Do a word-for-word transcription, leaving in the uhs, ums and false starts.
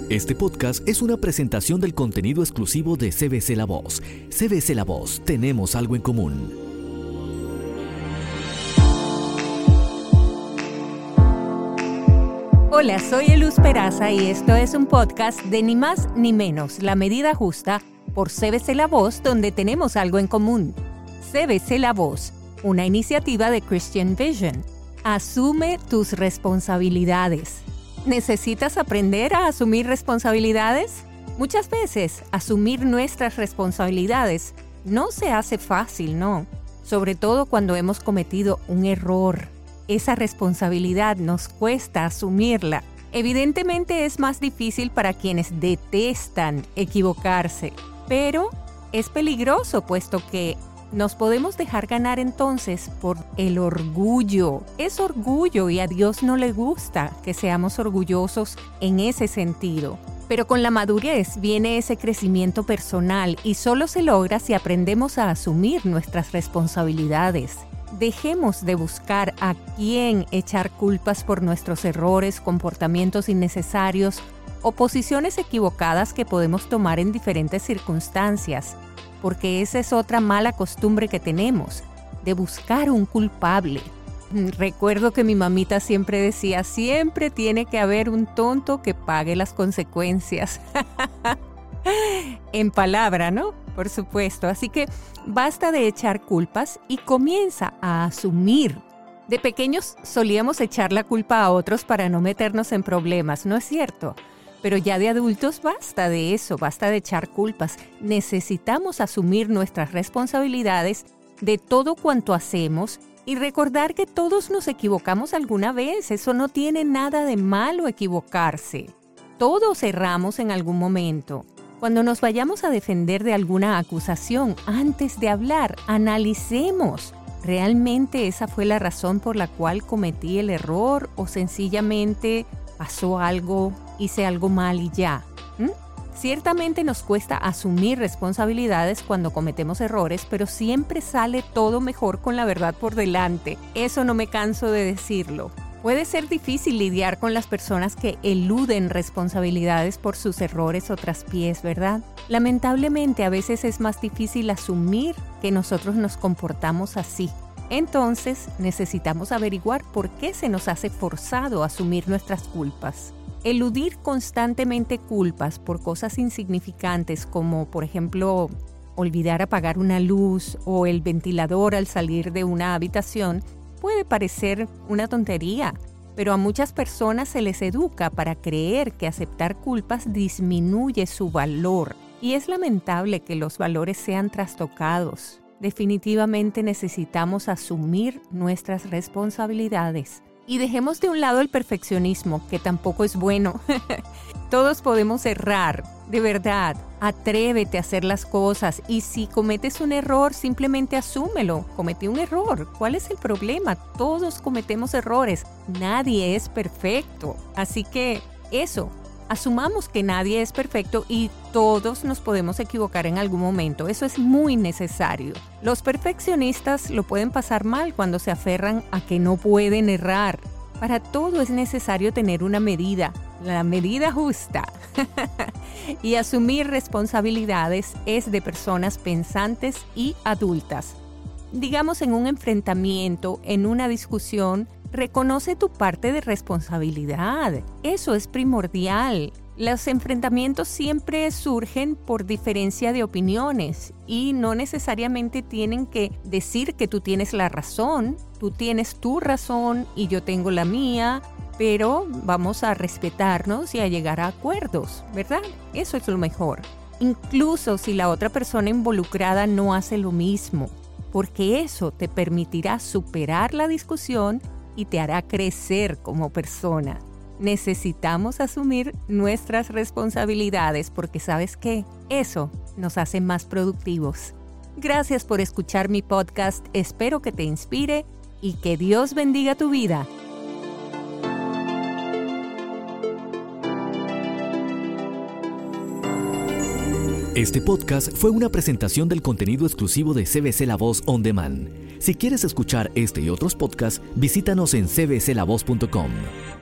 Este podcast es una presentación del contenido exclusivo de C B C La Voz. C B C La Voz, tenemos algo en común. Hola, soy Eluz Peraza y esto es un podcast de Ni Más Ni Menos, La Medida Justa, por C B C La Voz, donde tenemos algo en común. C B C La Voz, una iniciativa de Christian Vision. Asume tus responsabilidades. ¿Necesitas aprender a asumir responsabilidades? Muchas veces, asumir nuestras responsabilidades no se hace fácil, ¿no? Sobre todo cuando hemos cometido un error. Esa responsabilidad nos cuesta asumirla. Evidentemente es más difícil para quienes detestan equivocarse, pero es peligroso puesto que nos podemos dejar ganar entonces por el orgullo. Es orgullo y a Dios no le gusta que seamos orgullosos en ese sentido. Pero con la madurez viene ese crecimiento personal y solo se logra si aprendemos a asumir nuestras responsabilidades. Dejemos de buscar a quién echar culpas por nuestros errores, comportamientos innecesarios o posiciones equivocadas que podemos tomar en diferentes circunstancias, porque esa es otra mala costumbre que tenemos, de buscar un culpable. Recuerdo que mi mamita siempre decía, siempre tiene que haber un tonto que pague las consecuencias. En palabra, ¿no? Por supuesto. Así que basta de echar culpas y comienza a asumir. De pequeños solíamos echar la culpa a otros para no meternos en problemas, ¿no es cierto? Pero ya de adultos basta de eso, basta de echar culpas. Necesitamos asumir nuestras responsabilidades de todo cuanto hacemos y recordar que todos nos equivocamos alguna vez. Eso no tiene nada de malo equivocarse. Todos erramos en algún momento. Cuando nos vayamos a defender de alguna acusación, antes de hablar, analicemos. ¿Realmente esa fue la razón por la cual cometí el error o sencillamente pasó algo, hice algo mal y ya? ¿Mm? Ciertamente nos cuesta asumir responsabilidades cuando cometemos errores, pero siempre sale todo mejor con la verdad por delante. Eso no me canso de decirlo. Puede ser difícil lidiar con las personas que eluden responsabilidades por sus errores o traspiés, ¿verdad? Lamentablemente a veces es más difícil asumir que nosotros nos comportamos así. Entonces necesitamos averiguar por qué se nos hace forzado asumir nuestras culpas. Eludir constantemente culpas por cosas insignificantes como, por ejemplo, olvidar apagar una luz o el ventilador al salir de una habitación, puede parecer una tontería, pero a muchas personas se les educa para creer que aceptar culpas disminuye su valor. Y es lamentable que los valores sean trastocados. Definitivamente necesitamos asumir nuestras responsabilidades. Y dejemos de un lado el perfeccionismo, que tampoco es bueno. Todos podemos errar, de verdad. Atrévete a hacer las cosas y si cometes un error, simplemente asúmelo. Cometí un error. ¿Cuál es el problema? Todos cometemos errores. Nadie es perfecto. Así que eso, asumamos que nadie es perfecto y todos nos podemos equivocar en algún momento. Eso es muy necesario. Los perfeccionistas lo pueden pasar mal cuando se aferran a que no pueden errar. Para todo es necesario tener una medida, la medida justa. Y asumir responsabilidades es de personas pensantes y adultas. Digamos, en un enfrentamiento, en una discusión, reconoce tu parte de responsabilidad. Eso es primordial. Los enfrentamientos siempre surgen por diferencia de opiniones y no necesariamente tienen que decir que tú tienes la razón. Tú tienes tu razón y yo tengo la mía, pero vamos a respetarnos y a llegar a acuerdos, ¿verdad? Eso es lo mejor. Incluso si la otra persona involucrada no hace lo mismo, porque eso te permitirá superar la discusión y te hará crecer como persona. Necesitamos asumir nuestras responsabilidades porque ¿sabes qué? Eso nos hace más productivos. Gracias por escuchar mi podcast. Espero que te inspire y que Dios bendiga tu vida. Este podcast fue una presentación del contenido exclusivo de C B C La Voz On Demand. Si quieres escuchar este y otros podcasts, visítanos en c b c la voz punto com.